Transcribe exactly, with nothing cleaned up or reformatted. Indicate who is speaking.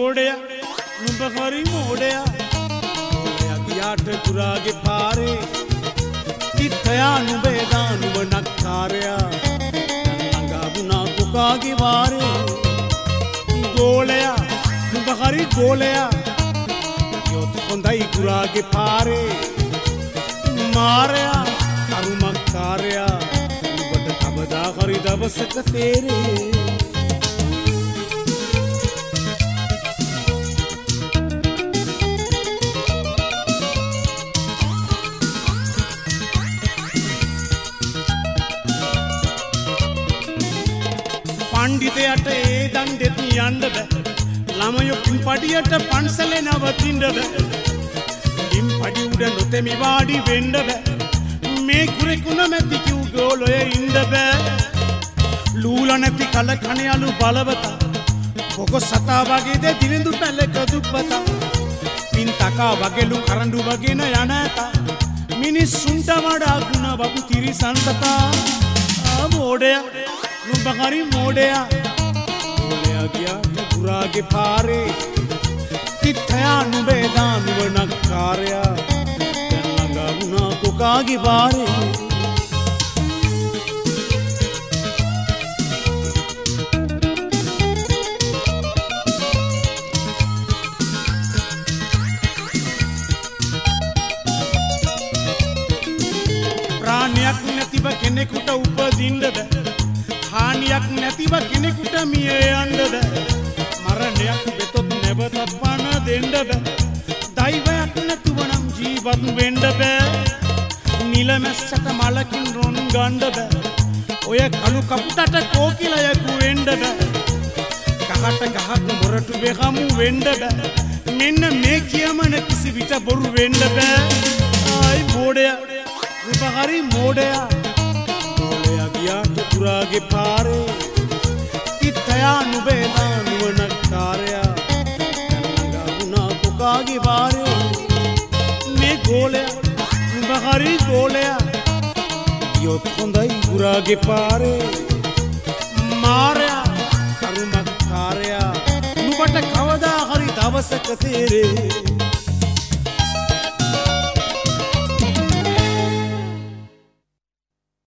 Speaker 1: මෝඩයා නුඹ හරි මෝඩයා මෝඩයා ගියාට කුරාගේ පාරේ තිත්තයා නුඹේ දානුව නක්කාරයා ළඟා වුණා කුකාගේ වාරේ ගෝලයා නුඹ හරි ගෝලයා යොත් හොඳයි කුරාගේ පාරේ මාරයා අරුමක්කාරයා නුඹට කවදා හරි දවසක තේරේ පණ්ඩිතයට ඒ දන් දෙති යන්න බෑ ළමයෝ පින්පඩියට පන්සලේ නවතින්න බෑ පින්පඩි උඩ නොතෙමි වාඩි වෙන්න බෑ මේ කුරෙකුණ මැති කිව් ගෝලයේ ඉන්න බෑ ලූල නැති කල කණ යලු බලවතා කොකො සතා වගේ ද දිලිඳු පැලක දුප්පතා පින් තකා වගේලු කරඬු වගේන යන ඇතා මිනිස්සුන්ට වඩා ගුණ වපු තිරිසන් සතා ආ මෝඩයා නුඹ හරි මෝඩයා මෝඩයා ගියාට කුරාගේ පාරේ තිත්තයා නුඹේ දානුව නක්කාරයා දැන් ළඟා වුණා කුකාගේ වාරේ ප්‍රාණයක් නැතිව කෙනෙකුට උපදින්න බෑ හානියක් නැතිව කෙනෙකුට මිය යන්න බෑ මරණයක් වෙතොත් නැවතත් පණ දෙන්න බෑ දෛවයක් නැතුව නම් ජීවත් වෙන්න බෑ නිලමැස්සට මලකින් රොන් ගන්න බෑ ඔය කළු කපුටට කෝකිලයකු වෙන්න බෑ කහට ගහක මොරටු වෙහමු වෙන්න බෑ මෙන්න මේ කියමන කිසි විට බොරු වෙන්න බෑ ආයි මෝඩයා නුඹ හරි මෝඩයා ගියාට කුරාගේ පාරේ තිත්තයා නුඹේ දානුව නක්කාරයා ළඟා වුණා කුකාගේ වාරේ මේ ගෝලයා නුඹ හරි ගෝලයා යොත් හොඳයි කුරාගේ පාරේ මාරයා කරුමක්කාරයා නුඹට කවදා හරි දවසක තේරේ